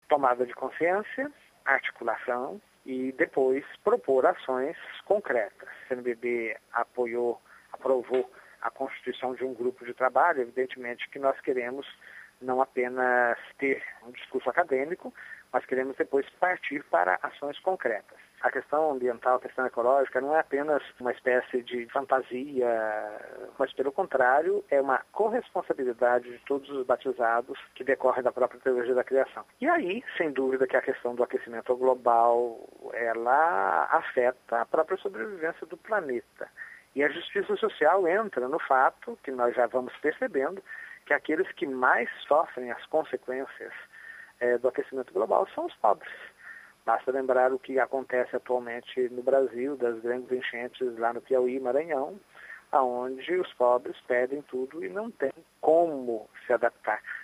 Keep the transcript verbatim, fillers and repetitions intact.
tomada de consciência, articulação e depois propor ações concretas. A C N B B apoiou, aprovou a constituição de um grupo de trabalho. Evidentemente que nós queremos não apenas ter um discurso acadêmico, mas queremos depois partir para ações concretas. A questão ambiental, a questão ecológica não é apenas uma espécie de fantasia, mas pelo contrário é uma corresponsabilidade de todos os batizados que decorre da própria teologia da criação. E aí, sem dúvida que a questão do aquecimento global, ela afeta a própria sobrevivência do planeta. E a justiça social entra no fato, que nós já vamos percebendo, que aqueles que mais sofrem as consequências é, do aquecimento global são os pobres. Basta lembrar o que acontece atualmente no Brasil, das grandes enchentes lá no Piauí e Maranhão, onde os pobres perdem tudo e não têm como se adaptar.